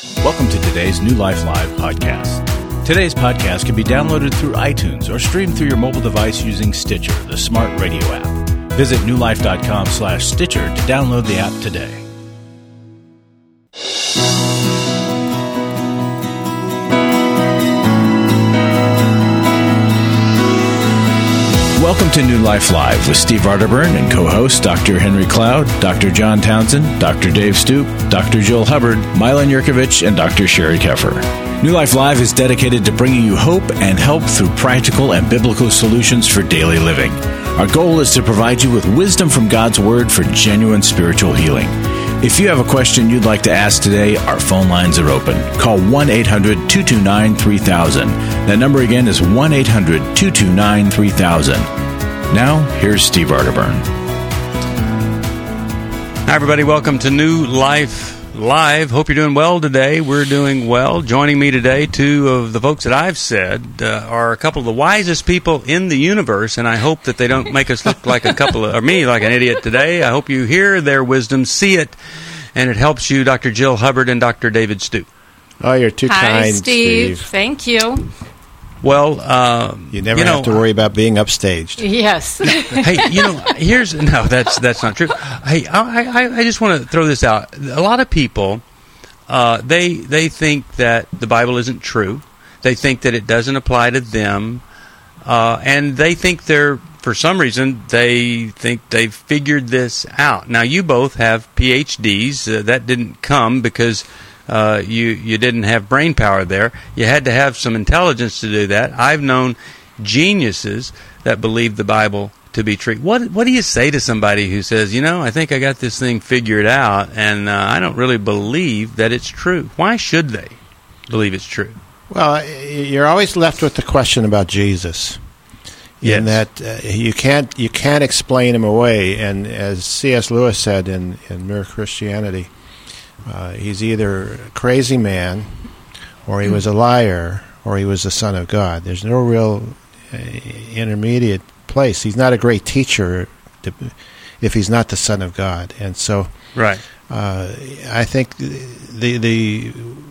Welcome to today's New Life Live podcast. Today's podcast can be downloaded through iTunes or streamed through your mobile device using Stitcher, the smart radio app. Visit newlife.com/Stitcher to download the app today. Welcome to New Life Live with Steve Arterburn and co-host Dr. Henry Cloud, Dr. John Townsend, Dr. Dave Stoop, Dr. Jill Hubbard, Milan Yurkovich, and Dr. Sherry Keffer. New Life Live is dedicated to bringing you hope and help through practical and biblical solutions for daily living. Our goal is to provide you with wisdom from God's Word for genuine spiritual healing. If you have a question you'd like to ask today, our phone lines are open. Call 1-800-229-3000. That number again is 1-800-229-3000. Now, here's Steve Arterburn. Hi, everybody. Welcome to New Life Live. Hope you're doing well today. We're doing well. Joining me today, two of the folks that I've said are a couple of the wisest people in the universe, and I hope that they don't make us look like a couple of, or me, like an idiot today. I hope you hear their wisdom, see it, and it helps you, Dr. Jill Hubbard and Dr. David Stoop. Oh, you're too kind, Hi, Steve. Thank you. Well, you never have to worry about being upstaged. Yes. Hey, that's not true. Hey, I just want to throw this out. A lot of people, they think that the Bible isn't true. They think that it doesn't apply to them, and they think for some reason, they think they've figured this out. Now, you both have PhDs. That didn't come because you didn't have brain power there. You had to have some intelligence to do that. I've known geniuses that believe the Bible to be true. What do you say to somebody who says, I think I got this thing figured out, and I don't really believe that it's true? Why should they believe it's true? Well, you're always left with the question about Jesus. Yes. In that you can't explain him away. And as C.S. Lewis said in Mere Christianity, he's either a crazy man, or he was a liar, or he was the Son of God. There's no real intermediate place. He's not a great teacher if he's not the Son of God. And so, right. I think the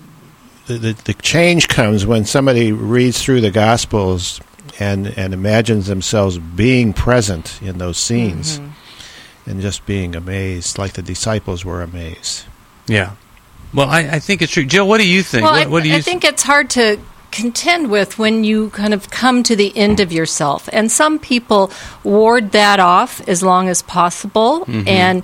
change comes when somebody reads through the Gospels and imagines themselves being present in those scenes, and just being amazed, like the disciples were amazed. Yeah. Well, I think it's true. Jill, what do you think? Well, what do you I think it's hard to contend with when you kind of come to the end of yourself. And some people ward that off as long as possible. And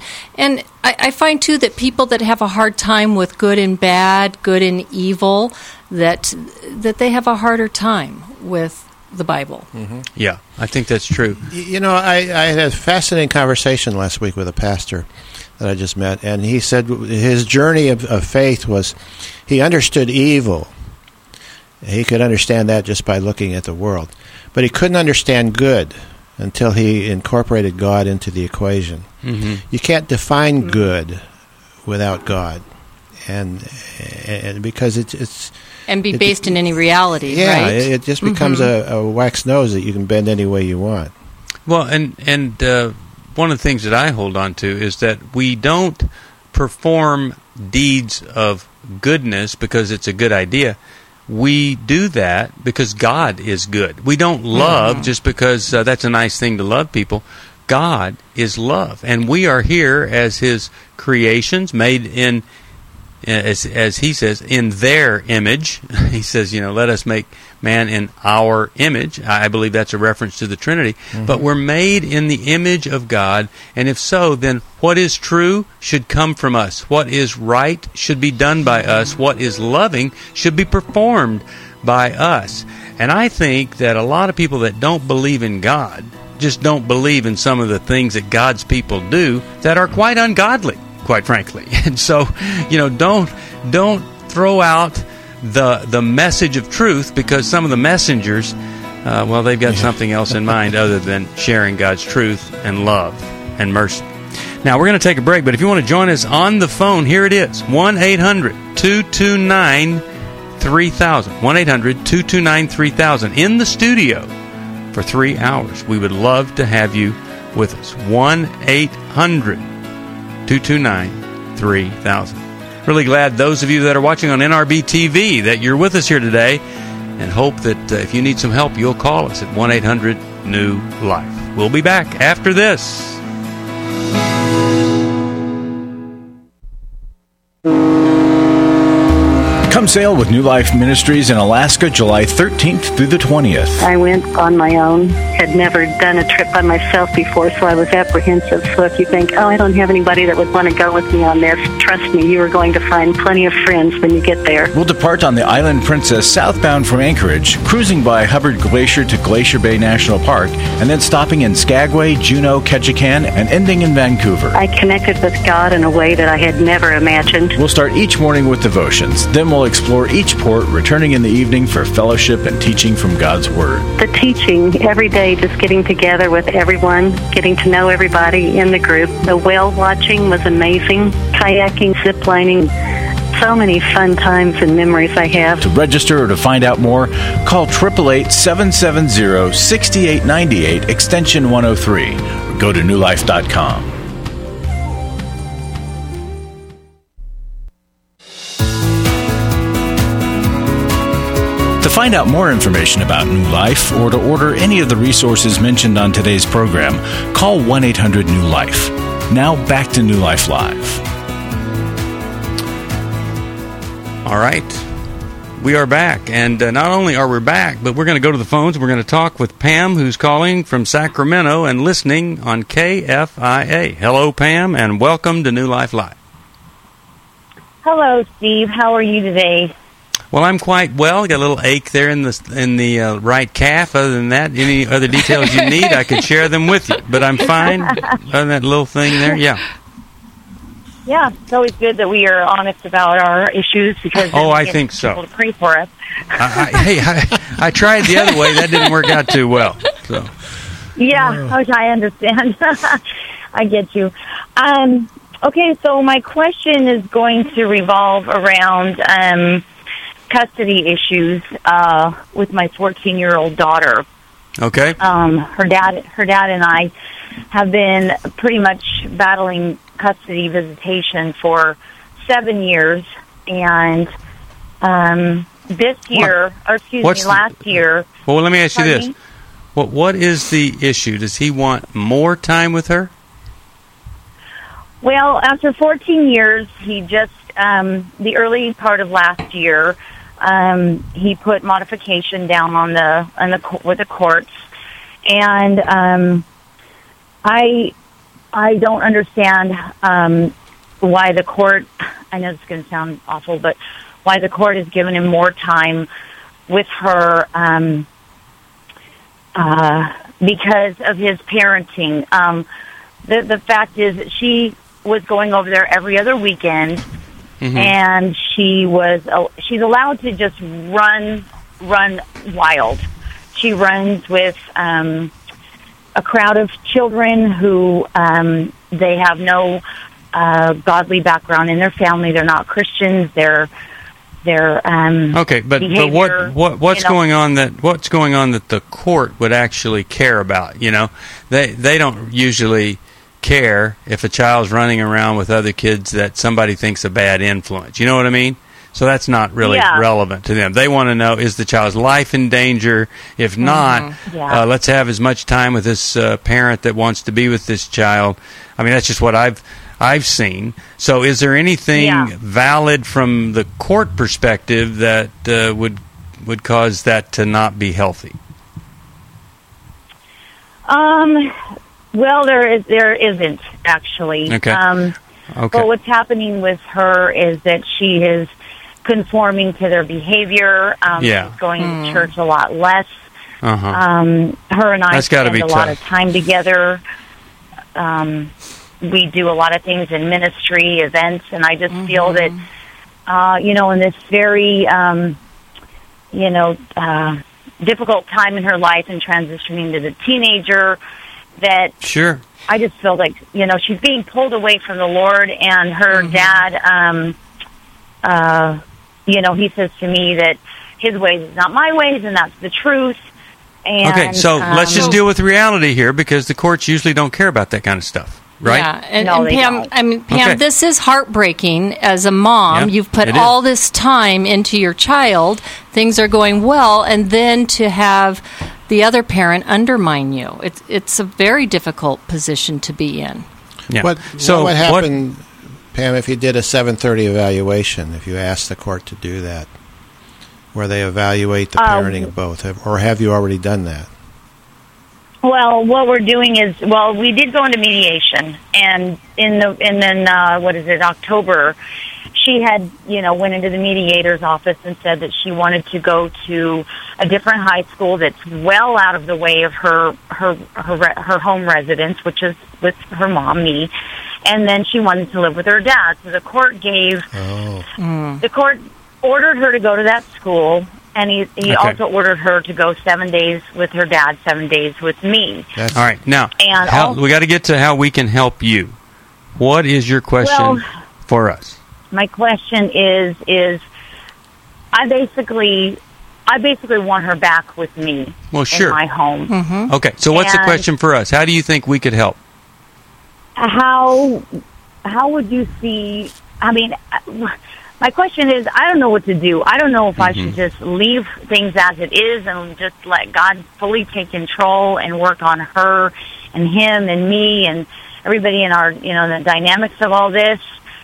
I find, too, that people that have a hard time with good and bad, good and evil, that they have a harder time with the Bible. Yeah, I think that's true. I had a fascinating conversation last week with a pastor that I just met, and he said his journey of faith was he understood evil. He could understand that just by looking at the world. But he couldn't understand good until he incorporated God into the equation. You can't define good without God, and because it's and be based in any reality, yeah, right? it just becomes a wax nose that you can bend any way you want. Well, and one of the things that I hold on to is that we don't perform deeds of goodness because it's a good idea. We do that because God is good. We don't love just because that's a nice thing to love people. God is love, and we are here as His creations, made in, as He says, in their image. He says, let us make man in our image. I believe that's a reference to the Trinity. But we're made in the image of God, and if so, then what is true should come from us. What is right should be done by us. What is loving should be performed by us. And I think that a lot of people that don't believe in God just don't believe in some of the things that God's people do that are quite ungodly, quite frankly. And so, don't throw out the message of truth, because some of the messengers, they've got something else in mind other than sharing God's truth and love and mercy. Now, we're going to take a break, but if you want to join us on the phone, here it is, 1-800-229-3000. 1-800-229-3000 in the studio for 3 hours. We would love to have you with us. 1-800-229-3000. really glad those of you that are watching on NRB TV that you're with us here today, and hope that if you need some help, you'll call us at 1-800-NEW-LIFE. We'll be back after this. Come sail with New Life Ministries in Alaska, July 13th through the 20th. I went on my own, had never done a trip by myself before, so I was apprehensive. So if you think, I don't have anybody that would want to go with me on this, trust me, you are going to find plenty of friends when you get there. We'll depart on the Island Princess southbound from Anchorage, cruising by Hubbard Glacier to Glacier Bay National Park, and then stopping in Skagway, Juneau, Ketchikan, and ending in Vancouver. I connected with God in a way that I had never imagined. We'll start each morning with devotions. Then we'll explore each port, returning in the evening for fellowship and teaching from God's Word. The teaching every day, just getting together with everyone, getting to know everybody in the group. The whale watching was amazing. Kayaking, ziplining, so many fun times and memories I have. To register or to find out more, call 888-770-6898, extension 103, or go to newlife.com. To find out more information about New Life or to order any of the resources mentioned on today's program, call 1-800-NEW-LIFE. Now back to New Life Live. All right. We are back. And not only are we back, but we're going to go to the phones. We're going to talk with Pam, who's calling from Sacramento and listening on KFIA. Hello, Pam, and welcome to New Life Live. Hello, Steve. How are you today? Well, I'm quite well. Got a little ache there in the right calf. Other than that, any other details you need, I could share them with you. But I'm fine. Other than that little thing there, yeah. Yeah, it's always good that we are honest about our issues because I think so. People to pray for us. I tried the other way. That didn't work out too well. So. Yeah, which I understand. I get you. Okay, so my question is going to revolve around custody issues with my 14-year-old daughter. Okay. Her dad and I have been pretty much battling custody visitation for 7 years, and last year. Well, let me ask you this: what is the issue? Does he want more time with her? Well, after 14 years, he just the early part of last year. He put modification down with the courts, and I don't understand why the court. I know it's going to sound awful, but why the court has given him more time with her because of his parenting. The fact is that she was going over there every other weekend. Mm-hmm. And she's allowed to just run wild. She runs with a crowd of children who they have no godly background in their family. They're not Christians. They're okay. But what's going on that the court would actually care about? They don't usually care if a child's running around with other kids that somebody thinks a bad influence. You know what I mean? So that's not really relevant to them. They want to know, is the child's life in danger? If not, let's have as much time with this parent that wants to be with this child. I mean, that's just what I've seen. So is there anything valid from the court perspective that would cause that to not be healthy? Well, there isn't actually. Okay. Okay. But what's happening with her is that she is conforming to their behavior. She's going to church a lot less. Her and I spend a lot of time together. We do a lot of things in ministry, events, and I just feel that, in this very, difficult time in her life and transitioning to the teenager, that I just feel like, she's being pulled away from the Lord, and her dad, he says to me that his ways is not my ways, and that's the truth. And, okay, so let's just deal with reality here, because the courts usually don't care about that kind of stuff. right? Yeah, and they Pam, don't. I mean, Pam, Okay. this is heartbreaking as a mom. Yeah, You've put it all is. this time into your child. Things are going well, and then to have the other parent undermine you. It's a very difficult position to be in. Yeah. What would happen, Pam, if you did a 7:30 evaluation, if you asked the court to do that, where they evaluate the parenting of both, or have you already done that? Well, what we're doing is, we did go into mediation, and October, she had, went into the mediator's office and said that she wanted to go to a different high school that's well out of the way of her home residence, which is with her mom, me, and then she wanted to live with her dad. So the court the court ordered her to go to that school. And he also ordered her to go 7 days with her dad, 7 days with me. All right. Now, And we got to get to how we can help you. What is your question for us? My question is I basically want her back with me in my home. Mm-hmm. Okay. So what's the question for us? How do you think we could help? How would you see? I mean, my question is, I don't know what to do. I don't know if I should just leave things as it is and just let God fully take control and work on her and him and me and everybody in our, the dynamics of all this.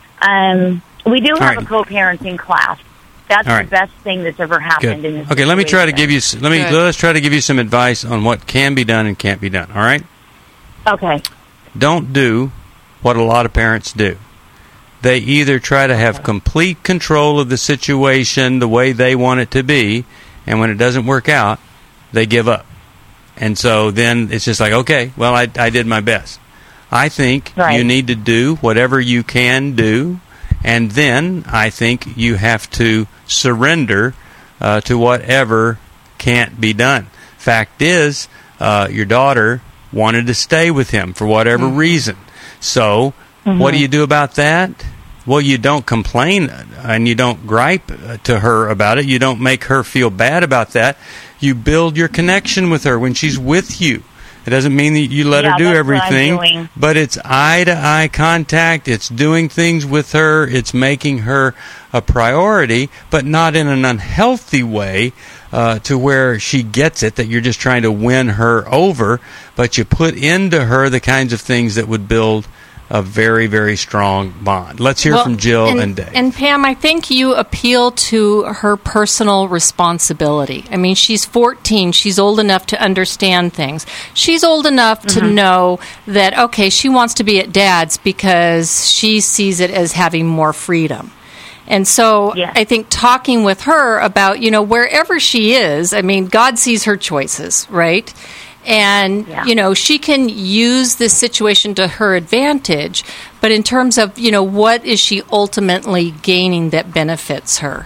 We do have a co-parenting class. That's the best thing that's ever happened in this Okay, let me try to give you let's try to give you some advice on what can be done and can't be done, all right? Okay. Don't do what a lot of parents do. They either try to have complete control of the situation the way they want it to be, and when it doesn't work out, they give up. And so then it's just like, okay, well, I did my best. I think you need to do whatever you can do, and then I think you have to surrender to whatever can't be done. Fact is, your daughter wanted to stay with him for whatever reason. So what do you do about that? Well, you don't complain and you don't gripe to her about it. You don't make her feel bad about that. You build your connection with her when she's with you. It doesn't mean that you let her do everything, but it's eye-to-eye contact. It's doing things with her. It's making her a priority, but not in an unhealthy way to where she gets it, that you're just trying to win her over, but you put into her the kinds of things that would build a very, very strong bond. Let's hear from Jill and Dave. And Pam, I think you appeal to her personal responsibility. I mean, she's 14. She's old enough to understand things. She's old enough to know that, okay, she wants to be at Dad's because she sees it as having more freedom. And so I think talking with her about, wherever she is, I mean, God sees her choices, right? And, she can use this situation to her advantage. But in terms of, what is she ultimately gaining that benefits her?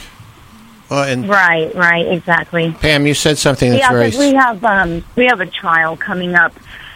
Well, and Right, exactly. Pam, you said something that's very... we have a trial coming up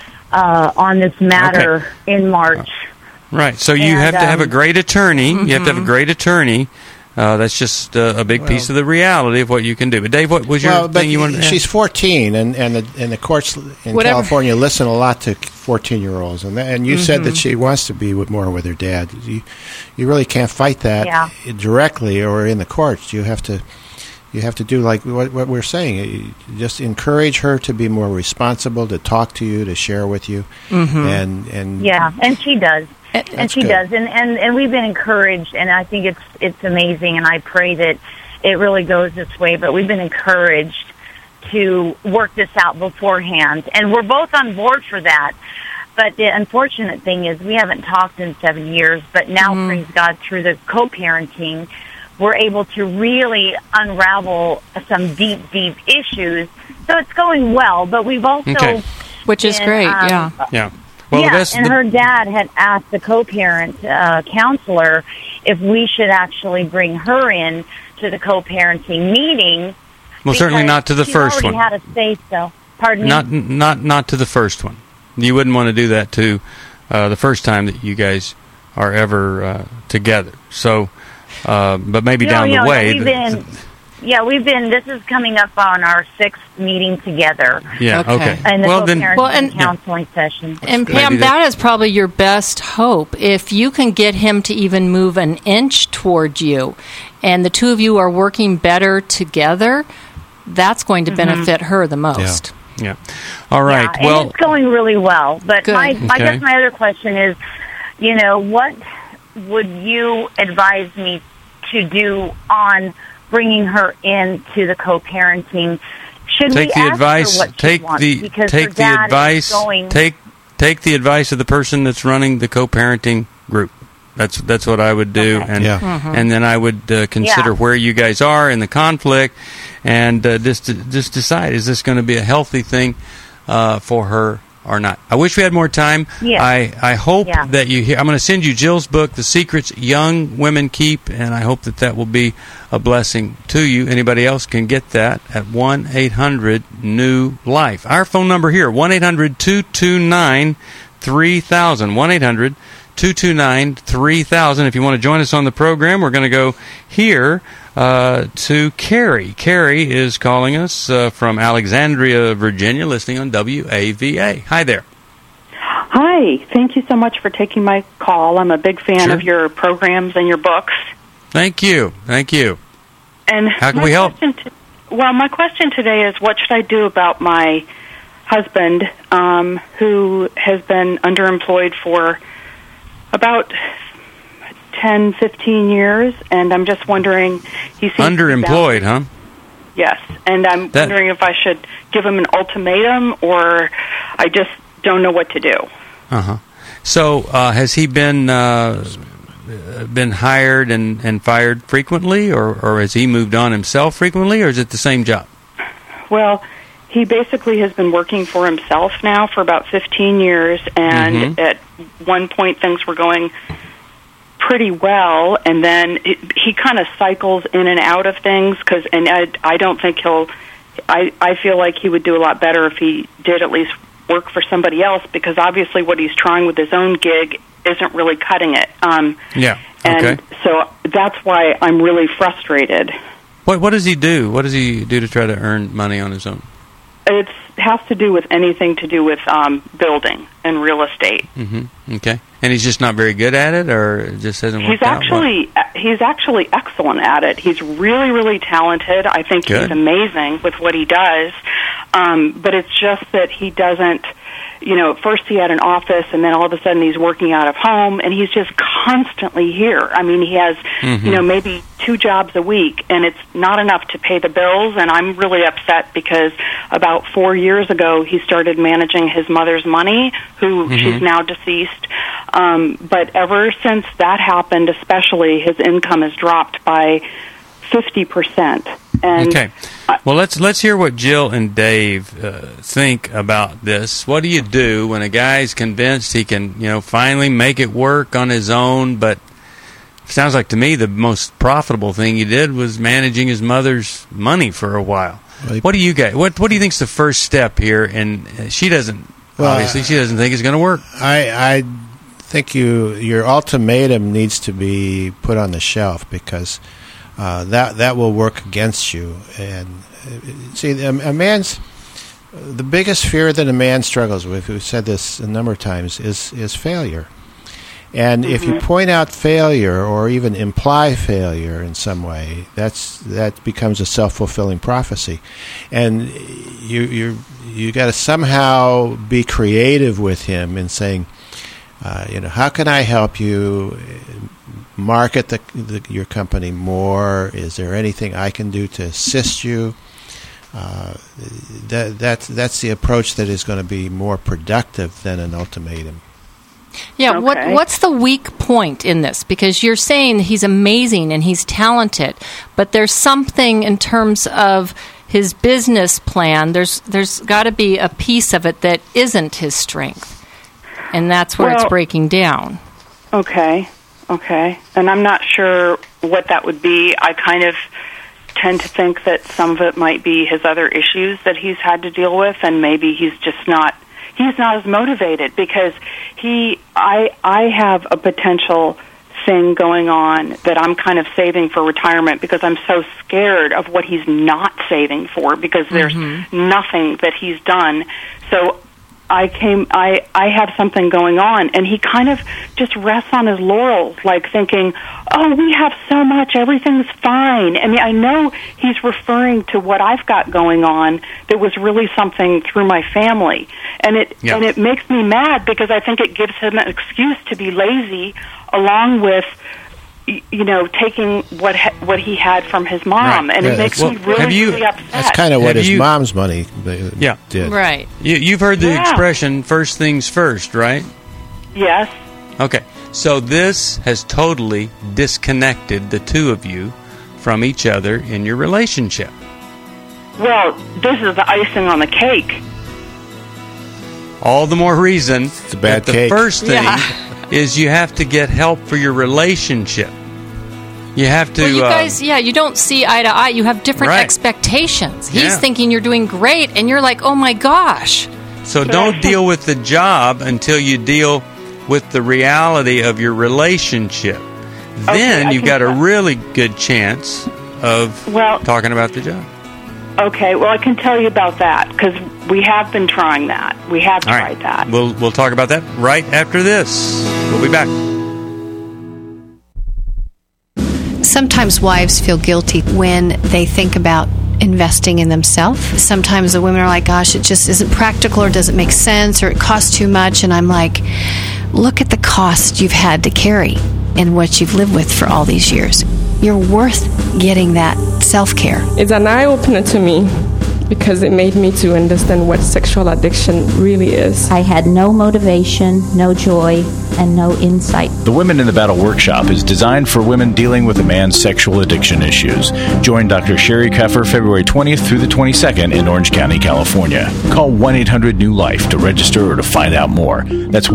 on this matter in March. Right, so you have to have a great attorney. You have to have a great attorney. That's just a big piece of the reality of what you can do. But Dave, what was your thing you wanted to add? She's 14, and the courts in California listen a lot to 14-year-olds, and you said that she wants to be more with her dad. You really can't fight that directly or in the courts. You have to do like what we're saying. You just encourage her to be more responsible, to talk to you, to share with you, and she does. And she does, and we've been encouraged, and I think it's amazing, and I pray that it really goes this way. But we've been encouraged to work this out beforehand, and we're both on board for that. But the unfortunate thing is we haven't talked in 7 years, but now, praise God, through the co-parenting, we're able to really unravel some deep, deep issues. So it's going well, but we've also... Which is great, Yeah. Well, her dad had asked the co-parent counselor if we should actually bring her in to the co-parenting meeting. Well, certainly not to the first one. She already had a say-so. Pardon me? Not to the first one. You wouldn't want to do that to the first time that you guys are ever together. So, but maybe down the way. This is coming up on our 6th meeting together. Yeah, okay. And the and counseling session. And Pam, that is probably your best hope. If you can get him to even move an inch toward you, and the two of you are working better together, that's going to benefit her the most. Yeah. All right. Yeah, and it's going really well. But I guess my other question is, what would you advise me to do on bringing her into the co-parenting? Should take we the ask advice? Her what take she wants? the because take her the dad advice. Is going, take the advice of the person that's running the co-parenting group. That's what I would do, and then I would consider where you guys are in the conflict, and just decide, is this going to be a healthy thing for her or not. I wish we had more time. Yeah. I hope that you hear. I'm going to send you Jill's book, The Secrets Young Women Keep, and I hope that will be a blessing to you. Anybody else can get that at 1-800-NEW-LIFE. Our phone number here, 1-800-229-3000. 1-800-229-3000. If you want to join us on the program, we're going to go here to Carrie. Carrie is calling us from Alexandria, Virginia, listening on WAVA. Hi there. Hi. Thank you so much for taking my call. I'm a big fan of your programs and your books. Thank you. And how can we help? My question today is, what should I do about my husband who has been underemployed for about 10, 15 years, and I'm just wondering, he seems underemployed, huh? Yes, and I'm wondering if I should give him an ultimatum, or I just don't know what to do. So, has he been hired and fired frequently, or has he moved on himself frequently, or is it the same job? Well, he basically has been working for himself now for about 15 years, and at one point things were going pretty well, and then he kind of cycles in and out of things, and I don't think I feel like he would do a lot better if he did at least work for somebody else, because obviously what he's trying with his own gig isn't really cutting it. And so that's why I'm really frustrated. What does he do? What does he do to try to earn money on his own? It has to do with anything to do with building and real estate. Okay. And he's just not very good at it, or it just hasn't worked out? He's actually excellent at it. He's really, really talented. I think he's amazing with what he does. But it's just that he doesn't, at first he had an office, and then all of a sudden he's working out of home, and he's just constantly here. I mean, he has, maybe 2 jobs a week, and it's not enough to pay the bills, and I'm really upset because about 4 years ago he started managing his mother's money, who she's now deceased. But ever since that happened, especially, his income has dropped by 50%. Okay. Well, let's hear what Jill and Dave think about this. What do you do when a guy's convinced he can, finally make it work on his own, but it sounds like to me the most profitable thing he did was managing his mother's money for a while. What do you guys? What do you think's the first step here? And she doesn't. Obviously, she doesn't think it's going to work. I think your ultimatum needs to be put on the shelf, because that will work against you. And see, the biggest fear that a man struggles with, we've said this a number of times, is failure. And if you point out failure or even imply failure in some way, that becomes a self-fulfilling prophecy. And you got to somehow be creative with him in saying, how can I help you market your company more? Is there anything I can do to assist you? That's the approach that is going to be more productive than an ultimatum. Yeah, okay. What's the weak point in this? Because you're saying he's amazing and he's talented, but there's something in terms of his business plan. There's got to be a piece of it that isn't his strength, and that's where it's breaking down. Okay. And I'm not sure what that would be. I kind of tend to think that some of it might be his other issues that he's had to deal with, and maybe he's just not as motivated, because I have a potential thing going on that I'm kind of saving for retirement because I'm so scared of what he's not saving for because there's nothing that he's done. So I have something going on, and he kind of just rests on his laurels, like thinking, oh, we have so much, everything's fine. I mean, I know he's referring to what I've got going on that was really something through my family. And it makes me mad because I think it gives him an excuse to be lazy along with, taking what he had from his mom, and it makes me really upset. That's kind of what his mom's money did. Right. You've heard the expression, first things first, right? Yes. Okay. So this has totally disconnected the two of you from each other in your relationship. Well, this is the icing on the cake. All the more reason that the first thing is you have to get help for your relationship. You have to... Well, you guys, you don't see eye to eye. You have different expectations. He's thinking you're doing great, and you're like, oh my gosh. So don't deal with the job until you deal with the reality of your relationship. Then you've got a really good chance of talking about the job. Okay, well, I can tell you about that because we have been trying that. We have tried that. We'll talk about that right after this. We'll be back. Sometimes wives feel guilty when they think about investing in themselves. Sometimes the women are like, gosh, it just isn't practical or doesn't make sense or it costs too much. And I'm like, look at the cost you've had to carry and what you've lived with for all these years. You're worth getting that self-care. It's an eye-opener to me because it made me to understand what sexual addiction really is. I had no motivation, no joy, and no insight. The Women in the Battle workshop is designed for women dealing with a man's sexual addiction issues. Join Dr. Sherry Keffer February 20th through the 22nd in Orange County, California. Call 1-800-NEW-LIFE to register or to find out more. That's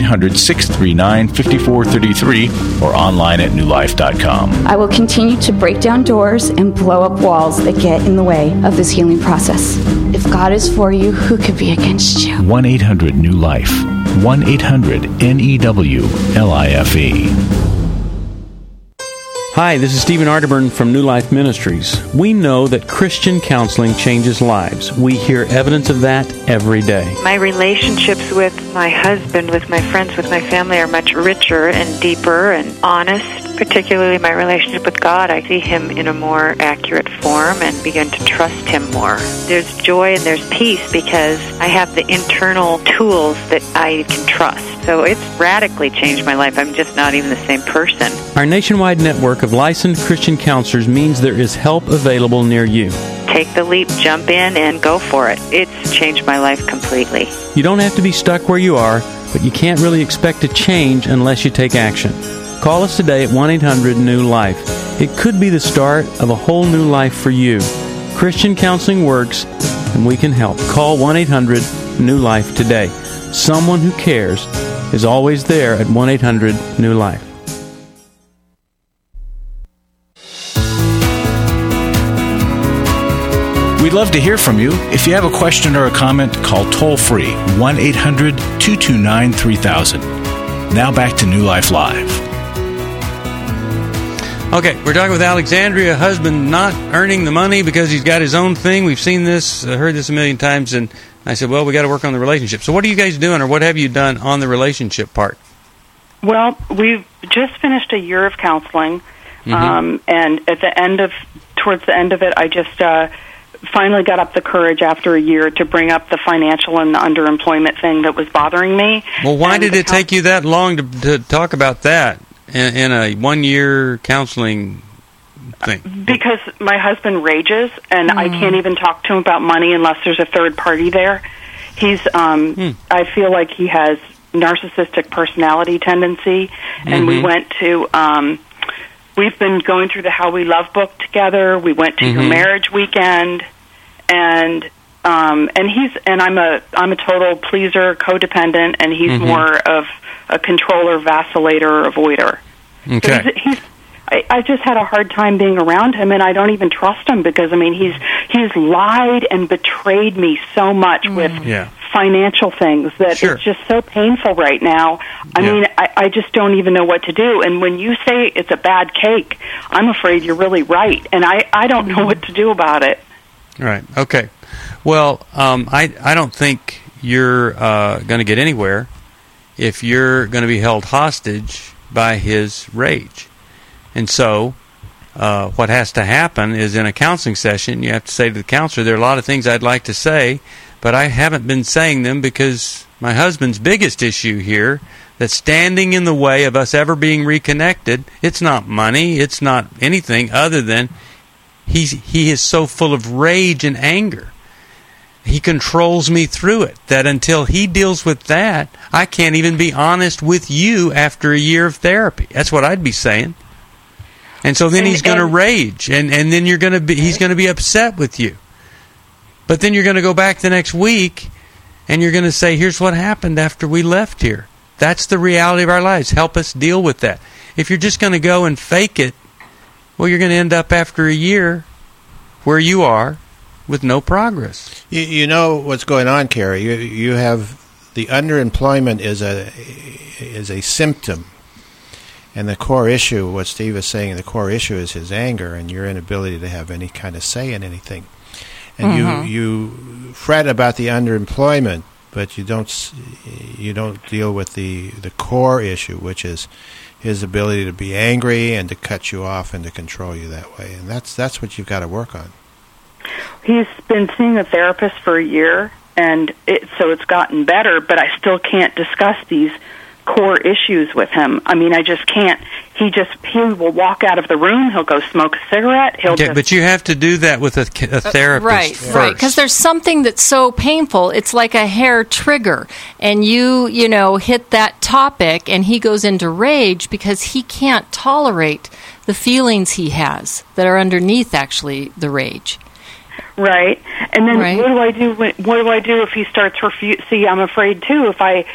1-800-639-5433 or online at newlife.com. I will continue to break down doors and blow up walls that get in the way of this healing process. If God is for you, who could be against you? 1-800-NEW-LIFE. 1-800-NEWLIFE. Hi, this is Stephen Arterburn from New Life Ministries. We know that Christian counseling changes lives. We hear evidence of that every day. My relationships with my husband, with my friends, with my family are much richer and deeper and honest. Particularly my relationship with God, I see Him in a more accurate form and begin to trust Him more. There's joy and there's peace because I have the internal tools that I can trust. So it's radically changed my life. I'm just not even the same person. Our nationwide network of licensed Christian counselors means there is help available near you. Take the leap, jump in, and go for it. It's changed my life completely. You don't have to be stuck where you are, but you can't really expect to change unless you take action. Call us today at 1-800-NEW-LIFE. It could be the start of a whole new life for you. Christian counseling works, and we can help. Call 1-800-NEW-LIFE today. Someone who cares is always there at 1-800-NEW-LIFE. We'd love to hear from you. If you have a question or a comment, call toll-free 1-800-229-3000. Now back to New Life Live. Okay, we're talking with Alexandria, husband not earning the money because he's got his own thing. We've seen this, heard this a million times, and I said, well, we got to work on the relationship. So what are you guys doing, or what have you done on the relationship part? Well, we've just finished a year of counseling, and towards the end of it, I just finally got up the courage after a year to bring up the financial and the underemployment thing that was bothering me. Well, why did it take you that long to talk about that in a 1-year counseling thing? Because my husband rages, and I can't even talk to him about money unless there's a third party there. He's, I feel like he has narcissistic personality tendency, and we went to, we've been going through the How We Love book together. We went to your marriage weekend, and I'm a total pleaser, codependent, and he's more of a controller, vacillator, avoider. Okay. So I just had a hard time being around him, and I don't even trust him because, I mean, he's lied and betrayed me so much with financial things that Sure. it's just so painful right now. I mean, I just don't even know what to do. And when you say it's a bad cake, I'm afraid you're really right. And I don't know what to do about it. Right. Okay. Well, I don't think you're going to get anywhere if you're going to be held hostage by his rage. And so what has to happen is in a counseling session, you have to say to the counselor, there are a lot of things I'd like to say, but I haven't been saying them because my husband's biggest issue here that's standing in the way of us ever being reconnected, it's not money, it's not anything other than he is so full of rage and anger. He controls me through it, that until he deals with that, I can't even be honest with you after a year of therapy. That's what I'd be saying. And so then he's going to rage, and then he's going to be upset with you. But then you're going to go back the next week, and you're going to say, here's what happened after we left here. That's the reality of our lives. Help us deal with that. If you're just going to go and fake it, well, you're going to end up after a year where you are with no progress. You know what's going on, Carrie. You have the underemployment is a symptom. And the core issue, what Steve is saying, the core issue is his anger and your inability to have any kind of say in anything. And you fret about the underemployment, but you don't deal with the core issue, which is his ability to be angry and to cut you off and to control you that way. And that's what you've got to work on. He's been seeing a therapist for a year, and so it's gotten better, but I still can't discuss these core issues with him. I mean, I just can't. He will walk out of the room. He'll go smoke a cigarette. But you have to do that with a therapist first. Right, because there's something that's so painful. It's like a hair trigger, and you hit that topic, and he goes into rage because he can't tolerate the feelings he has that are underneath actually the rage. Right, and then what do I do? What do I do if he starts See, I'm afraid too.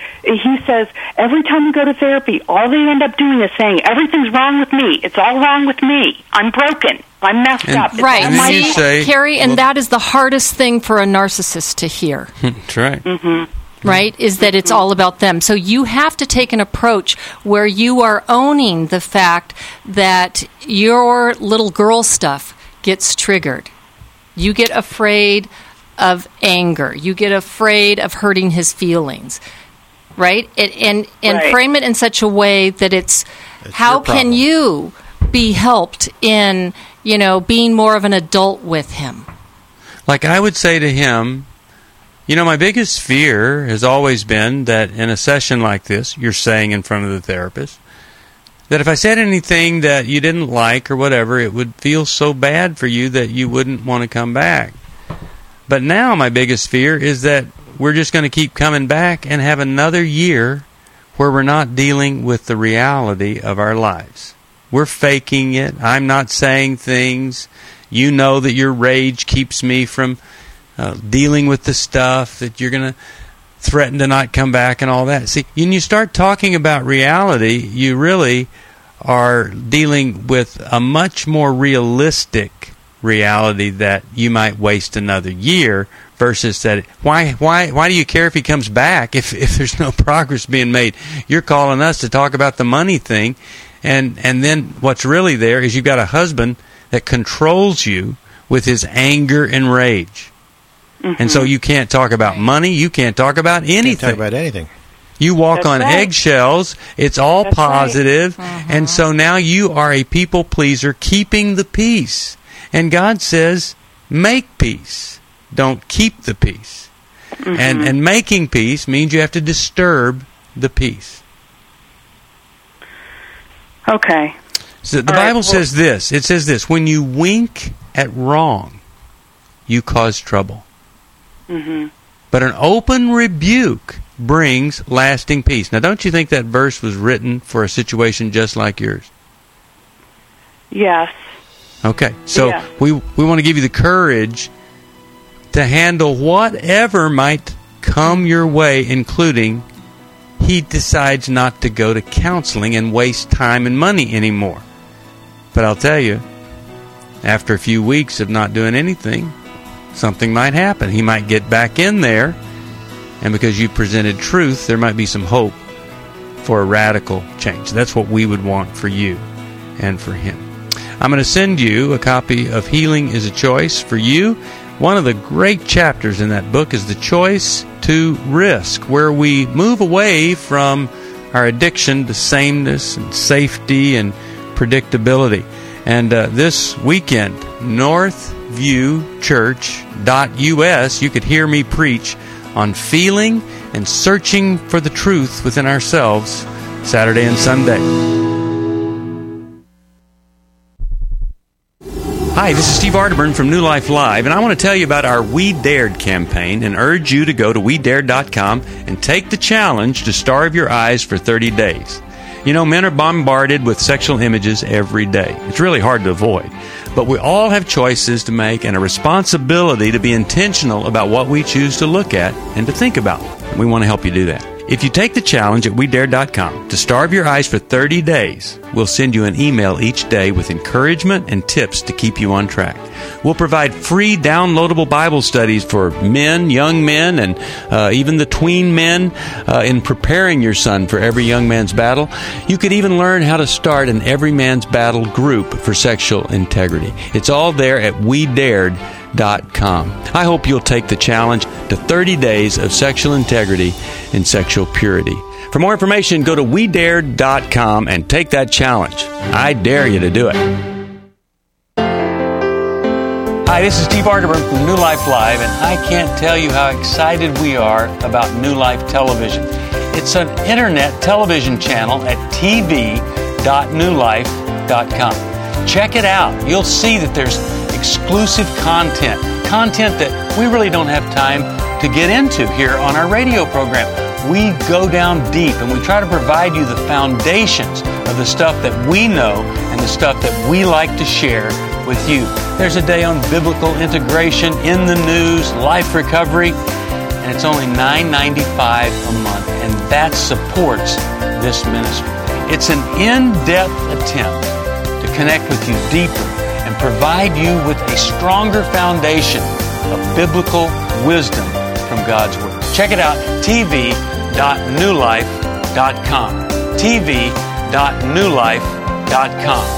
He says every time we go to therapy, all they end up doing is saying everything's wrong with me. It's all wrong with me. I'm broken. I'm messed up. Right, Carrie, and that is the hardest thing for a narcissist to hear. That's right. Mm-hmm. Right, is that it's all about them. So you have to take an approach where you are owning the fact that your little girl stuff gets triggered. You get afraid of anger. You get afraid of hurting his feelings, right? And frame it in such a way that it's how can you be helped in, being more of an adult with him? Like I would say to him, my biggest fear has always been that in a session like this, you're saying in front of the therapist, that if I said anything that you didn't like or whatever, it would feel so bad for you that you wouldn't want to come back. But now my biggest fear is that we're just going to keep coming back and have another year where we're not dealing with the reality of our lives. We're faking it. I'm not saying things. You know that your rage keeps me from dealing with the stuff, that you're going to threaten to not come back and all that. See, when you start talking about reality, you really are dealing with a much more realistic reality that you might waste another year versus that why do you care if he comes back if there's no progress being made? You're calling us to talk about the money thing, and then what's really there is you've got a husband that controls you with his anger and rage. Mm-hmm. And so you can't talk about money. You can't talk about anything. Can't talk about anything. You walk on eggshells. It's all positive. Right. Mm-hmm. And so now you are a people pleaser keeping the peace. And God says, make peace. Don't keep the peace. Mm-hmm. And making peace means you have to disturb the peace. Okay. So the Bible says this. It says this. When you wink at wrong, you cause trouble. Mm-hmm. But an open rebuke brings lasting peace. Now, don't you think that verse was written for a situation just like yours? Yes. Okay, so we want to give you the courage to handle whatever might come your way, including he decides not to go to counseling and waste time and money anymore. But I'll tell you, after a few weeks of not doing anything, something might happen. He might get back in there And because you presented truth, there might be some hope for a radical change. That's what we would want for you and for him. I'm going to send you a copy of Healing is a Choice for you. One of the great chapters in that book is the choice to risk, where we move away from our addiction to sameness and safety and predictability. And this weekend, northviewchurch.us, you could hear me preach on feeling and searching for the truth within ourselves Saturday and Sunday. Hi, this is Steve Arterburn from New Life Live, and I want to tell you about our We Dared campaign and urge you to go to WeDared.com and take the challenge to starve your eyes for 30 days. You know, men are bombarded with sexual images every day. It's really hard to avoid. But we all have choices to make and a responsibility to be intentional about what we choose to look at and to think about. And we want to help you do that. If you take the challenge at WeDare.com to starve your eyes for 30 days, we'll send you an email each day with encouragement and tips to keep you on track. We'll provide free downloadable Bible studies for men, young men, and even the tween men in preparing your son for every young man's battle. You could even learn how to start an Every Man's Battle group for sexual integrity. It's all there at WeDared.com. I hope you'll take the challenge to 30 days of sexual integrity and sexual purity. For more information, go to WeDared.com and take that challenge. I dare you to do it. Hi, this is Steve Arterburn from New Life Live, and I can't tell you how excited we are about New Life Television. It's an internet television channel at tv.newlife.com. Check it out. You'll see that there's exclusive content that we really don't have time to get into here on our radio program. We go down deep and we try to provide you the foundations of the stuff that we know and the stuff that we like to share with you. There's a day on biblical integration, in the news, life recovery, and it's only $9.95 a month, and that supports this ministry. It's an in-depth attempt to connect with you deeper and provide you with a stronger foundation of biblical wisdom from God's Word. Check it out, tv.newlife.com. tv.newlife.com.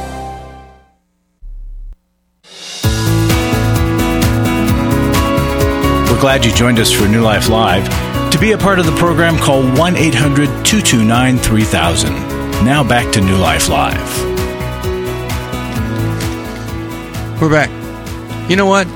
We're glad you joined us for New Life Live. To be a part of the program, call 1-800-229-3000. Now back to New Life Live. We're back. You know what?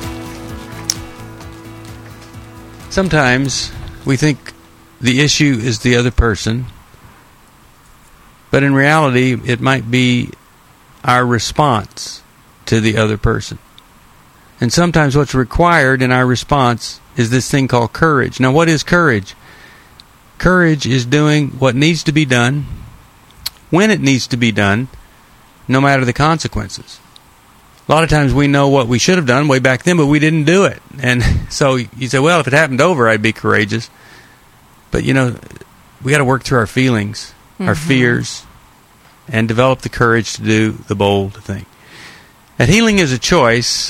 Sometimes we think the issue is the other person, but in reality, it might be our response to the other person. And sometimes what's required in our response is this thing called courage. Now, what is courage? Courage is doing what needs to be done, when it needs to be done, no matter the consequences. A lot of times we know what we should have done way back then, but we didn't do it. And so you say, well, if it happened over, I'd be courageous. But, you know, we got to work through our feelings, our fears, and develop the courage to do the bold thing. At Healing is a Choice,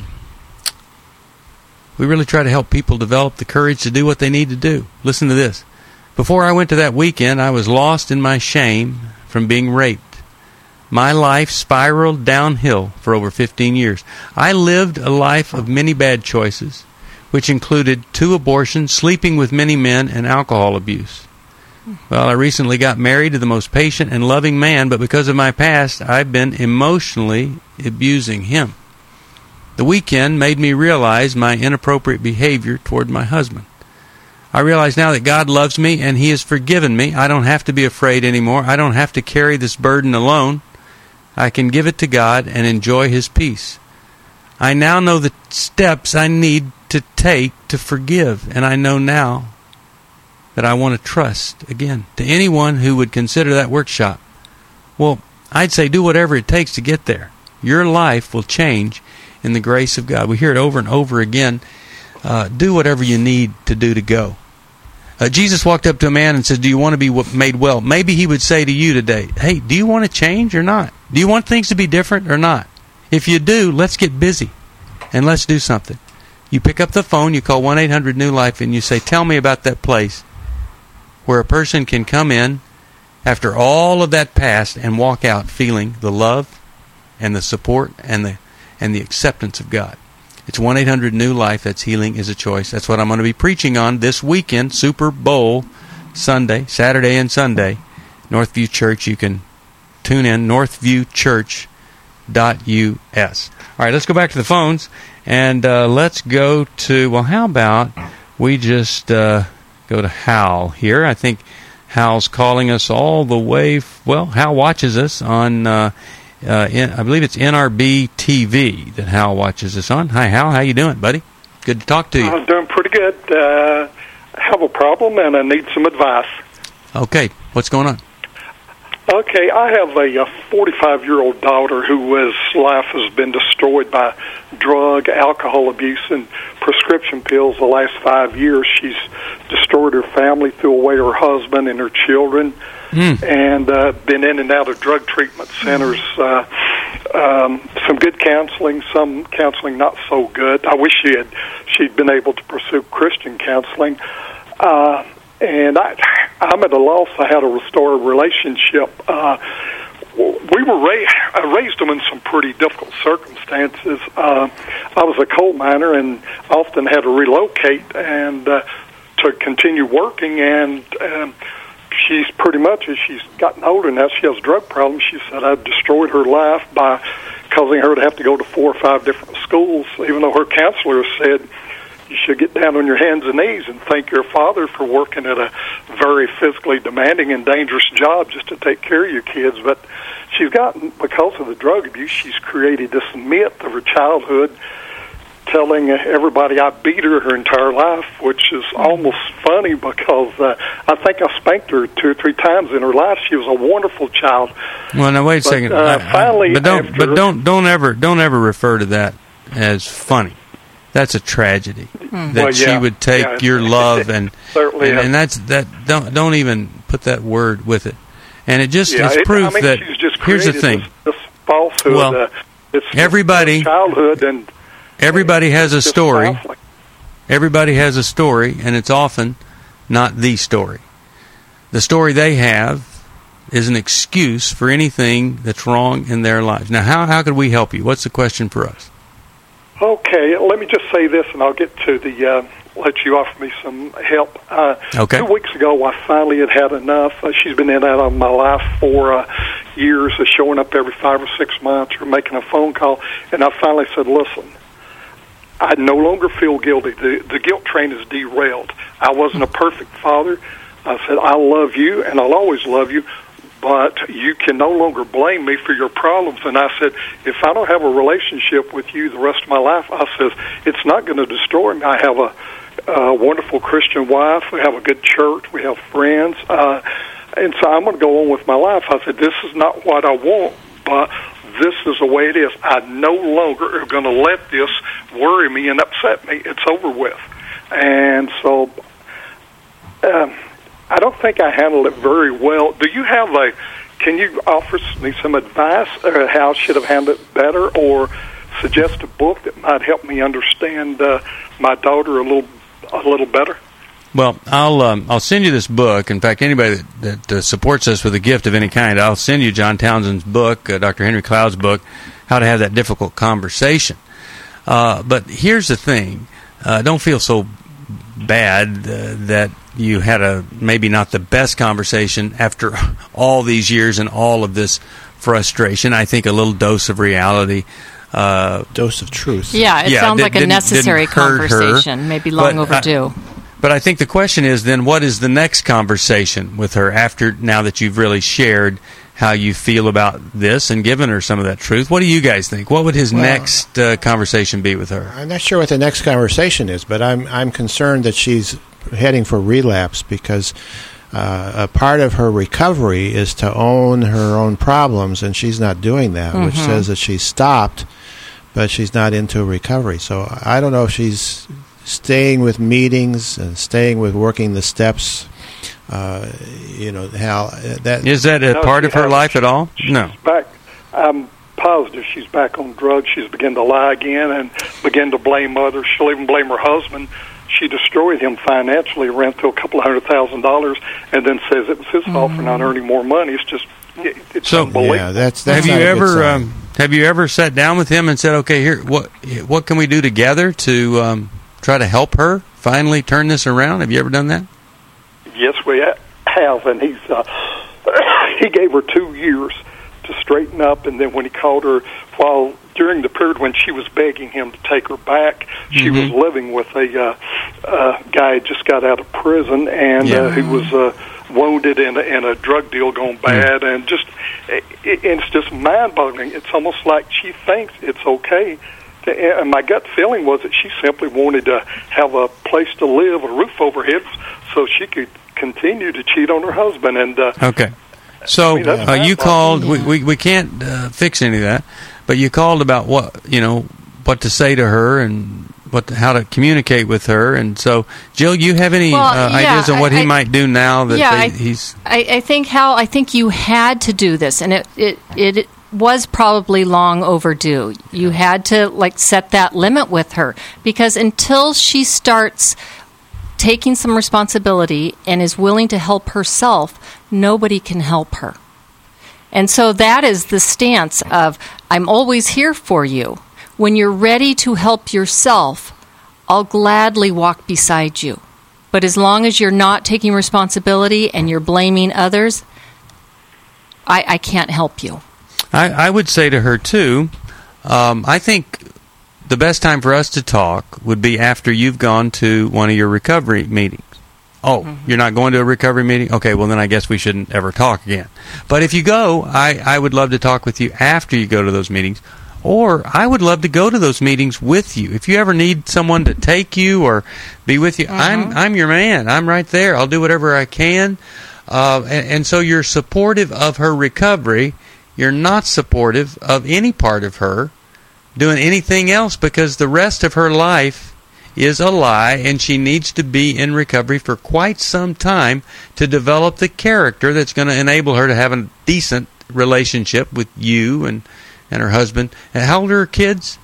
we really try to help people develop the courage to do what they need to do. Listen to this. Before I went to that weekend, I was lost in my shame from being raped. My life spiraled downhill for over 15 years. I lived a life of many bad choices, which included 2 abortions, sleeping with many men, and alcohol abuse. Well, I recently got married to the most patient and loving man, but because of my past, I've been emotionally abusing him. The weekend made me realize my inappropriate behavior toward my husband. I realize now that God loves me and He has forgiven me. I don't have to be afraid anymore. I don't have to carry this burden alone. I can give it to God and enjoy His peace. I now know the steps I need to take to forgive, and I know now that I want to trust again. To anyone who would consider that workshop, well, I'd say do whatever it takes to get there. Your life will change in the grace of God. We hear it over and over again. Do whatever you need to do to go. Jesus walked up to a man and said, do you want to be made well? Maybe He would say to you today, hey, do you want to change or not? Do you want things to be different or not? If you do, let's get busy and let's do something. You pick up the phone, you call 1-800-NEW-LIFE, and you say, tell me about that place where a person can come in after all of that past and walk out feeling the love and the support and the acceptance of God. It's 1-800-NEW-LIFE. That's Healing is a Choice. That's what I'm going to be preaching on this weekend, Super Bowl Sunday, Saturday and Sunday. Northview Church, you can tune in, northviewchurch.us. All right, let's go back to the phones, and let's go to, well, how about we just go to Hal here. I think Hal's calling us all the way, Hal watches us on, I believe it's NRB TV that Hal watches us on. Hi, Hal, how you doing, buddy? Good to talk to you. I'm doing pretty good. I have a problem, and I need some advice. Okay, what's going on? Okay, I have a 45-year-old daughter whose life has been destroyed by drug, alcohol abuse, and prescription pills the last 5 years. She's destroyed her family, threw away her husband and her children, and been in and out of drug treatment centers. Some good counseling, some counseling not so good. I wish she'd been able to pursue Christian counseling. And I'm at a loss on how to restore a relationship. I raised them in some pretty difficult circumstances. I was a coal miner and often had to relocate and to continue working. And she's pretty much, as she's gotten older now, she has drug problems. She said I've destroyed her life by causing her to have to go to 4 or 5 different schools, even though her counselor said, you should get down on your hands and knees and thank your father for working at a very physically demanding and dangerous job just to take care of your kids. But she's gotten, because of the drug abuse, she's created this myth of her childhood, telling everybody I beat her entire life, which is almost funny because I think I spanked her 2 or 3 times in her life. She was a wonderful child. Well, now wait a second. Finally, don't ever refer to that as funny. That's a tragedy that she would take your love and don't even put that word with it. And it just is proof that here's the thing. This falsehood. Well, everybody has a story. Everybody has a story, and it's often not the story. The story they have is an excuse for anything that's wrong in their lives. Now, how could we help you? What's the question for us? Okay, let me just say this, and I'll get to let you offer me some help. Okay. 2 weeks ago, I finally had enough. She's been in and out of my life for years, showing up every 5 or 6 months or making a phone call, and I finally said, listen, I no longer feel guilty. The guilt train is derailed. I wasn't a perfect father. I said, I love you, and I'll always love you, but you can no longer blame me for your problems. And I said, if I don't have a relationship with you the rest of my life, I said, it's not going to destroy me. I have a wonderful Christian wife. We have a good church. We have friends. And so I'm going to go on with my life. I said, this is not what I want, but this is the way it is. I no longer am going to let this worry me and upset me. It's over with. And so I don't think I handled it very well. Do you have can you offer me some advice how I should have handled it better, or suggest a book that might help me understand my daughter a little better? Well, I'll send you this book. In fact, anybody that supports us with a gift of any kind, I'll send you John Townsend's book, Dr. Henry Cloud's book, How to Have That Difficult Conversation. But here's the thing. Don't feel so bad that you had maybe not the best conversation after all these years and all of this frustration. I think a little dose of reality. Dose of truth. Yeah, it sounds like a necessary conversation, maybe long overdue. But I think the question is then, what is the next conversation with her now that you've really shared how you feel about this and given her some of that truth? What do you guys think? What would his next conversation be with her? I'm not sure what the next conversation is, but I'm concerned that she's heading for relapse because a part of her recovery is to own her own problems, and she's not doing that, which says that she's stopped, but she's not into recovery. So I don't know if she's staying with meetings and staying with working the steps. How that is that a part of her life at all? No. Back. I'm positive she's back on drugs. She's begun to lie again, and begin to blame others. She'll even blame her husband. She destroyed him financially, ran through $200,000, and then says it was his fault for not earning more money. It's just, it's unbelievable. Yeah, that's have you ever sat down with him and said, okay, here, what can we do together to try to help her finally turn this around? Have you ever done that? Yes, we have, and he gave her 2 years to straighten up, and then when he called her, during the period when she was begging him to take her back, she was living with a guy who just got out of prison, and who was wounded in a drug deal going bad, and it's just mind-boggling. It's almost like she thinks it's okay. And my gut feeling was that she simply wanted to have a place to live, a roof over her head, so she could continue to cheat on her husband. And okay. So you called. We can't fix any of that, but you called about what to say to her and how to communicate with her. And so, Jill, you have any ideas on what he might do now that he's? I think Hal. I think you had to do this, and it was probably long overdue. You had to set that limit with her, because until she starts taking some responsibility and is willing to help herself, nobody can help her. And so that is the stance of, I'm always here for you. When you're ready to help yourself, I'll gladly walk beside you. But as long as you're not taking responsibility and you're blaming others, I can't help you. I would say to her, too, I think the best time for us to talk would be after you've gone to one of your recovery meetings. Oh, you're not going to a recovery meeting? Okay, well, then I guess we shouldn't ever talk again. But if you go, I would love to talk with you after you go to those meetings. Or I would love to go to those meetings with you. If you ever need someone to take you or be with you, I'm your man. I'm right there. I'll do whatever I can. And so you're supportive of her recovery. You're not supportive of any part of her doing anything else, because the rest of her life is a lie, and she needs to be in recovery for quite some time to develop the character that's going to enable her to have a decent relationship with you and her husband. And how old are her kids?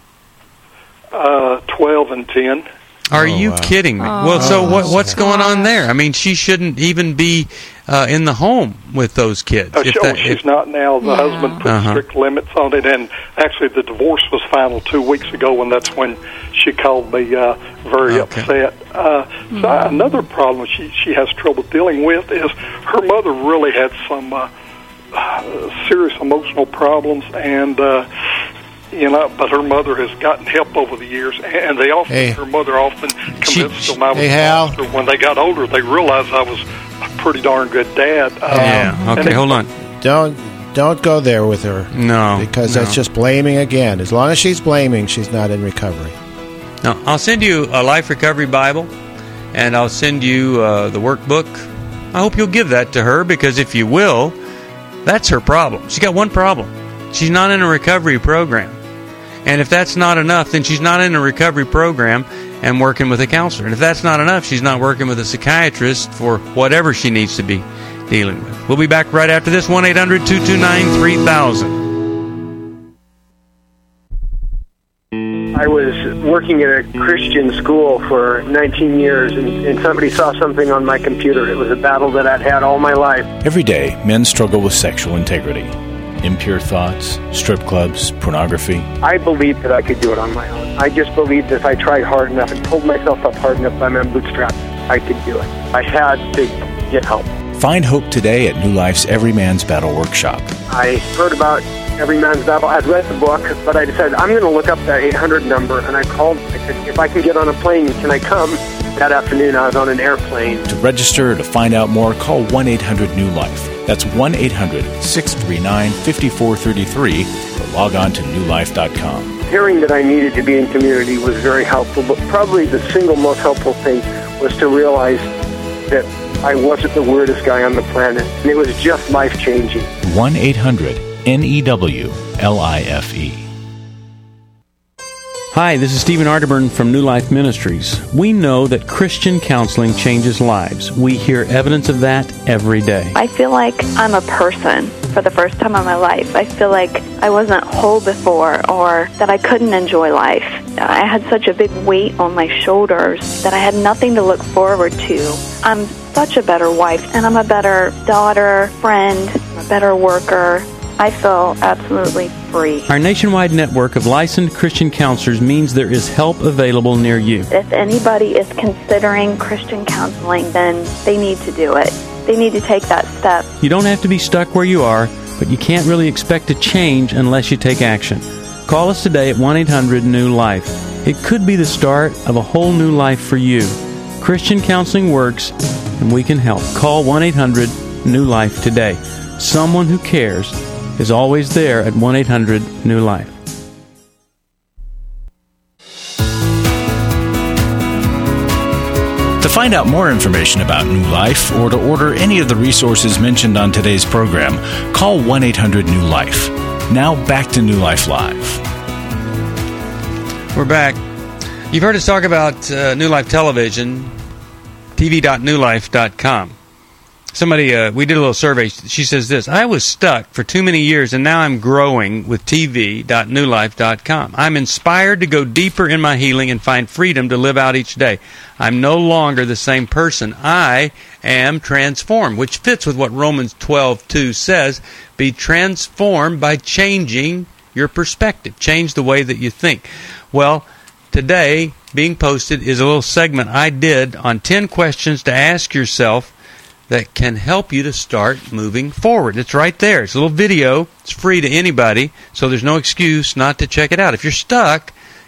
12 and 10. Are you kidding me? Well, so what's going on there? I mean, she shouldn't even be in the home with those kids. She's not now. The husband put strict limits on it, and actually the divorce was final 2 weeks ago, and that's when she called me very upset. So another problem she has trouble dealing with is her mother really had some serious emotional problems, and but her mother has gotten help over the years, and her mother often convinced them I was a monster. When they got older, they realized I was a pretty darn good dad. Hold on. Don't go there with her. No. Because that's just blaming again. As long as she's blaming, she's not in recovery. No, I'll send you a Life Recovery Bible, and I'll send you the workbook. I hope you'll give that to her, because if you will, that's her problem. She's got one problem. She's not in a recovery program. And if that's not enough, then she's not in a recovery program and working with a counselor. And if that's not enough, she's not working with a psychiatrist for whatever she needs to be dealing with. We'll be back right after this. 1-800-229-3000. I was working at a Christian school for 19 years, and somebody saw something on my computer. It was a battle that I'd had all my life. Every day, men struggle with sexual integrity. Impure thoughts, strip clubs, pornography. I believed that I could do it on my own. I just believed if I tried hard enough and pulled myself up hard enough by my bootstraps, I could do it. I had to get help. Find hope today at New Life's Every Man's Battle Workshop. I heard about Every Man's Battle. I'd read the book, but I decided I'm going to look up that 800 number, and I called. I said, if I can get on a plane, can I come? That afternoon, I was on an airplane. To register or to find out more, call 1-800-NEW-LIFE. That's 1-800-639-5433, or log on to newlife.com. Hearing that I needed to be in community was very helpful, but probably the single most helpful thing was to realize that I wasn't the weirdest guy on the planet, and it was just life-changing. 1-800-NEWLIFE. Hi, this is Stephen Arterburn from New Life Ministries. We know that Christian counseling changes lives. We hear evidence of that every day. I feel like I'm a person for the first time in my life. I feel like I wasn't whole before, or that I couldn't enjoy life. I had such a big weight on my shoulders that I had nothing to look forward to. I'm such a better wife, and I'm a better daughter, friend, a better worker. I feel absolutely free. Our nationwide network of licensed Christian counselors means there is help available near you. If anybody is considering Christian counseling, then they need to do it. They need to take that step. You don't have to be stuck where you are, but you can't really expect to change unless you take action. Call us today at 1-800-NEW-LIFE. It could be the start of a whole new life for you. Christian counseling works, and we can help. Call 1-800-NEW-LIFE today. Someone who cares is always there at 1-800-NEW-LIFE. To find out more information about New Life or to order any of the resources mentioned on today's program, call 1-800-NEW-LIFE. Now back to New Life Live. We're back. You've heard us talk about New Life Television, tv.newlife.com. Somebody, we did a little survey. She says this: I was stuck for too many years, and now I'm growing with tv.newlife.com. I'm inspired to go deeper in my healing and find freedom to live out each day. I'm no longer the same person. I am transformed, which fits with what Romans 12:2 says. Be transformed by changing your perspective. Change the way that you think. Well, today, being posted is a little segment I did on 10 questions to ask yourself that can help you to start moving forward. It's right there. It's a little video. It's free to anybody, so there's no excuse not to check it out. If you're stuck,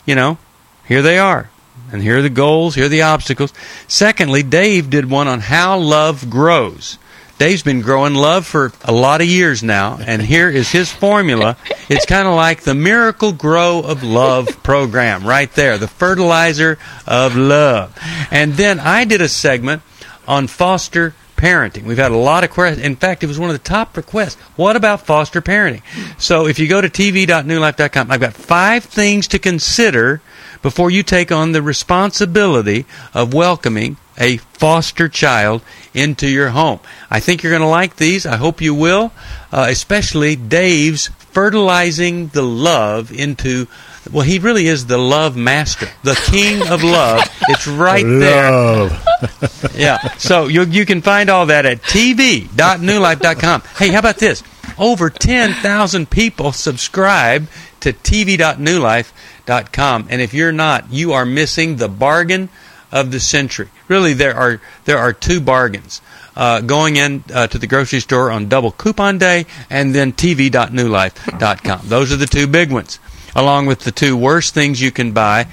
here they are. And here are the goals. Here are the obstacles. Secondly, Dave did one on how love grows. Dave's been growing love for a lot of years now, and here is his formula. It's kind of like the Miracle Grow of Love program right there, the fertilizer of love. And then I did a segment on foster parenting. We've had a lot of questions. In fact, it was one of the top requests. What about foster parenting? So if you go to tv.newlife.com, I've got 5 things to consider before you take on the responsibility of welcoming a foster child into your home. I think you're going to like these. I hope you will, especially Dave's fertilizing the love into... Well, he really is the love master, the king of love. It's right there. Yeah. So you can find all that at tv.newlife.com. Hey, how about this? Over 10,000 people subscribe to tv.newlife.com, and if you're not, you are missing the bargain of the century. Really, there are 2 bargains. Going in to the grocery store on double coupon day, and then tv.newlife.com. Those are the 2 big ones, along with the 2 worst things you can buy,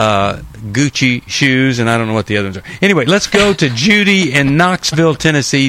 Gucci shoes, and I don't know what the other ones are. Anyway, let's go to Judy in Knoxville, Tennessee.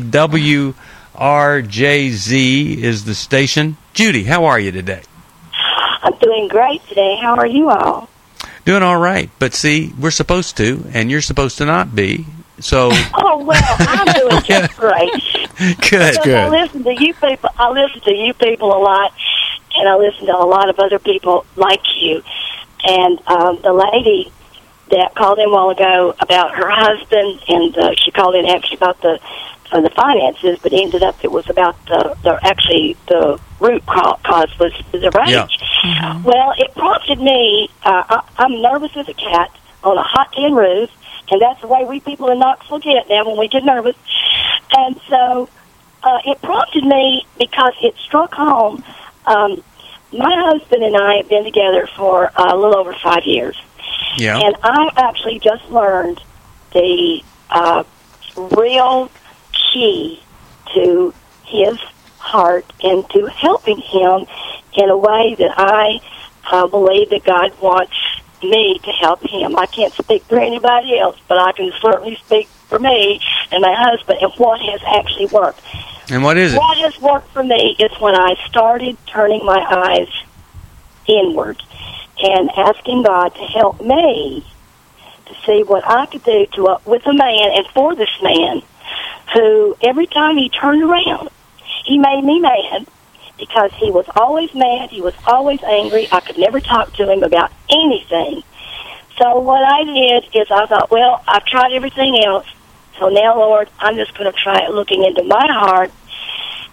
WRJZ is the station. Judy, how are you today? I'm doing great today. How are you all? Doing all right. But see, we're supposed to, and you're supposed to not be. So. Oh, well, I'm doing just great. Good. I listen to you people. I listen to you people a lot. And I listen to a lot of other people like you. And the lady that called in a while ago about her husband, and she called in actually about the finances, but ended up it was about the root cause was the rage. Yeah. Mm-hmm. Well, it prompted me. I'm nervous as a cat on a hot tin roof, and that's the way we people in Knoxville get now when we get nervous. And so it prompted me because it struck home. My husband and I have been together for a little over 5 years. Yeah. And I actually just learned the real key to his heart and to helping him in a way that I believe that God wants me to help him. I can't speak for anybody else, but I can certainly speak for me and my husband and what has actually worked. And what is it? What has worked for me is when I started turning my eyes inward and asking God to help me to see what I could do with a man and for this man who every time he turned around, he made me mad because he was always mad. He was always angry. I could never talk to him about anything. So what I did is I thought, well, I've tried everything else. So now, Lord, I'm just going to try looking into my heart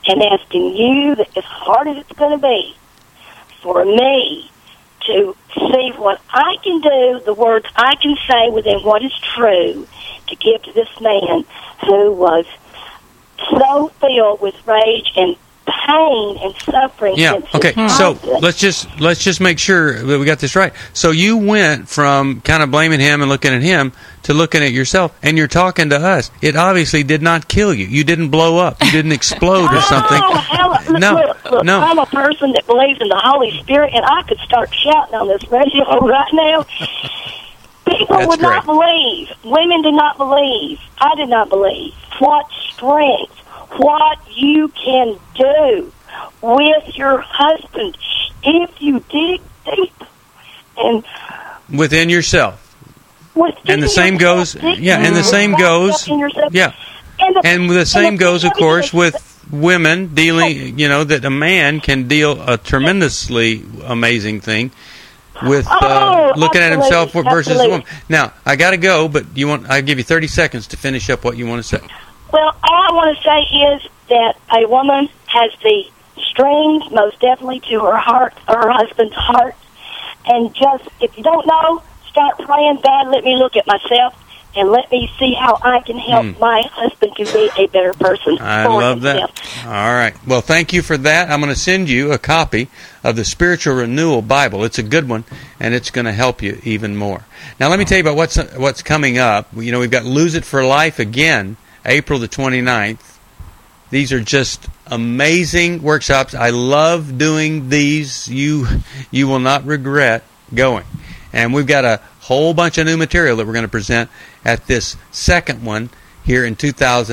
and asking you, that as hard as it's going to be, for me to see what I can do, the words I can say within what is true, to give to this man who was so filled with rage and pain and suffering. Yeah. Okay. So let's just make sure that we got this right. So you went from kind of blaming him and looking at him to looking at yourself, and you're talking to us. It obviously did not kill you. You didn't blow up. You didn't explode or something. Look, I'm a person that believes in the Holy Spirit, and I could start shouting on this radio right now. People would not believe. Women did not believe. I did not believe. What strength, what you can do with your husband if you dig deep and within yourself. And the same goes, and the same goes, and the same goes, of course, with women dealing, that a man can deal a tremendously amazing thing with looking at himself versus a woman. Now, I got to go, but I'll give you 30 seconds to finish up what you want to say. Well, all I want to say is that a woman has the strings, most definitely, to her heart, or her husband's heart. And just, if you don't know, start praying, God, let me look at myself and let me see how I can help my husband to be a better person. I love that. All right. Well, thank you for that. I'm going to send you a copy of the Spiritual Renewal Bible. It's a good one, and it's going to help you even more. Now, let me tell you about what's coming up. We've got Lose It for Life again, April the 29th. These are just amazing workshops. I love doing these. You will not regret going. And we've got a whole bunch of new material that we're going to present at this second one here in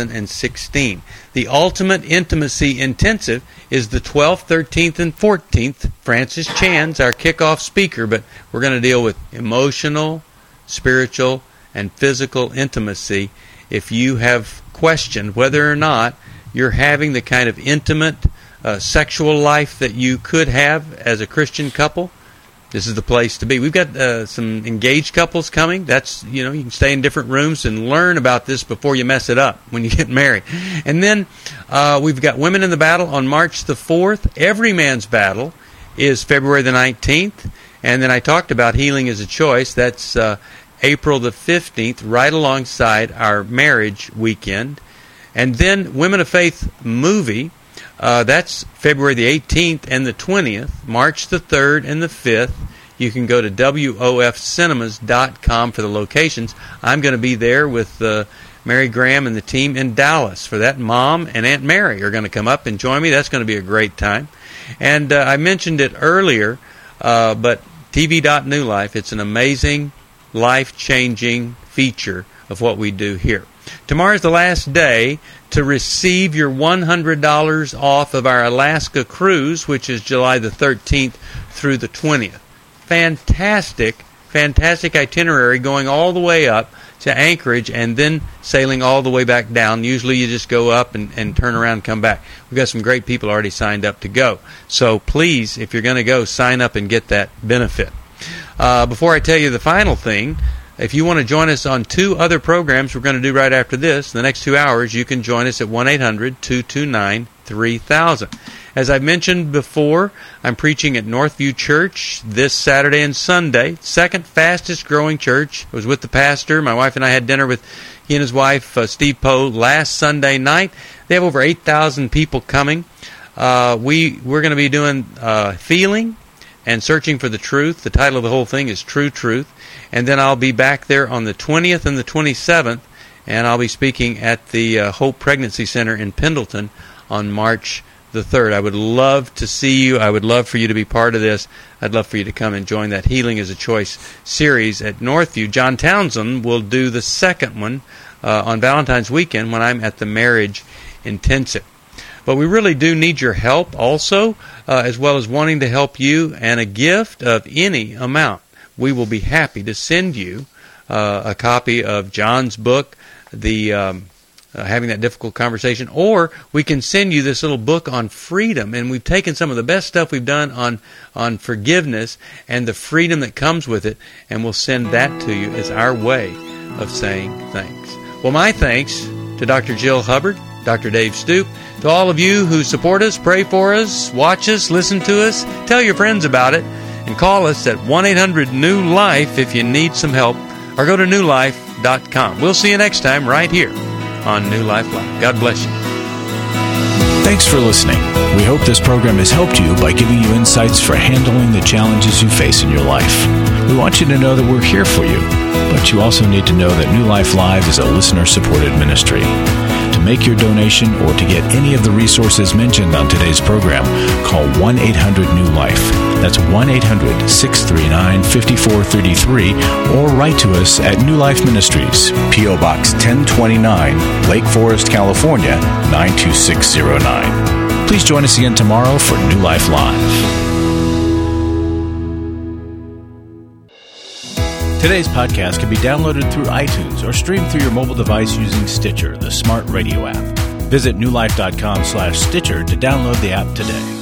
2016. The Ultimate Intimacy Intensive is the 12th, 13th, and 14th. Francis Chan's our kickoff speaker, but we're going to deal with emotional, spiritual, and physical intimacy. If you have questioned whether or not you're having the kind of intimate sexual life that you could have as a Christian couple, this is the place to be. We've got some engaged couples coming. That's, you can stay in different rooms and learn about this before you mess it up when you get married. And then we've got Women in the Battle on March the 4th. Every Man's Battle is February the 19th. And then I talked about Healing is a Choice. That's April the 15th, right alongside our marriage weekend. And then Women of Faith movie. That's February the 18th and the 20th, March the 3rd and the 5th. You can go to wofcinemas.com for the locations. I'm going to be there with Mary Graham and the team in Dallas for that. Mom and Aunt Mary are going to come up and join me. That's going to be a great time. And I mentioned it earlier, but TV.New Life, it's an amazing, life-changing feature of what we do here. Tomorrow's the last day to receive your $100 off of our Alaska cruise, which is July the 13th through the 20th. Fantastic itinerary going all the way up to Anchorage and then sailing all the way back down. Usually you just go up and turn around and come back. We've got some great people already signed up to go. So please, if you're going to go, sign up and get that benefit. Before I tell you the final thing, if you want to join us on two other programs we're going to do right after this, the next 2 hours, you can join us at 1-800-229-3000. As I've mentioned before, I'm preaching at Northview Church this Saturday and Sunday, second fastest growing church. I was with the pastor. My wife and I had dinner with he and his wife, Steve Poe, last Sunday night. They have over 8,000 people coming. We're going to be doing Feeling and Searching for the Truth. The title of the whole thing is True Truth. And then I'll be back there on the 20th and the 27th, and I'll be speaking at the Hope Pregnancy Center in Pendleton on March the 3rd. I would love to see you. I would love for you to be part of this. I'd love for you to come and join that Healing is a Choice series at Northview. John Townsend will do the second one on Valentine's weekend when I'm at the Marriage Intensive. But we really do need your help also, as well as wanting to help you, and a gift of any amount. We will be happy to send you a copy of John's book, the Having That Difficult Conversation, or we can send you this little book on freedom. And we've taken some of the best stuff we've done on forgiveness and the freedom that comes with it, and we'll send that to you as our way of saying thanks. Well, my thanks to Dr. Jill Hubbard Dr. Dave Stoop. To all of you who support us, pray for us, watch us, listen to us, tell your friends about it, and call us at 1-800-NEW-LIFE if you need some help, or go to newlife.com. We'll see you next time right here on New Life Live. God bless you. Thanks for listening. We hope this program has helped you by giving you insights for handling the challenges you face in your life. We want you to know that we're here for you, but you also need to know that New Life Live is a listener-supported ministry. To make your donation or to get any of the resources mentioned on today's program, call 1-800-NEW-LIFE. That's 1-800-639-5433, or write to us at New Life Ministries, P.O. Box 1029, Lake Forest, California, 92609. Please join us again tomorrow for New Life Live. Today's podcast can be downloaded through iTunes or streamed through your mobile device using Stitcher, the smart radio app. Visit newlife.com/Stitcher to download the app today.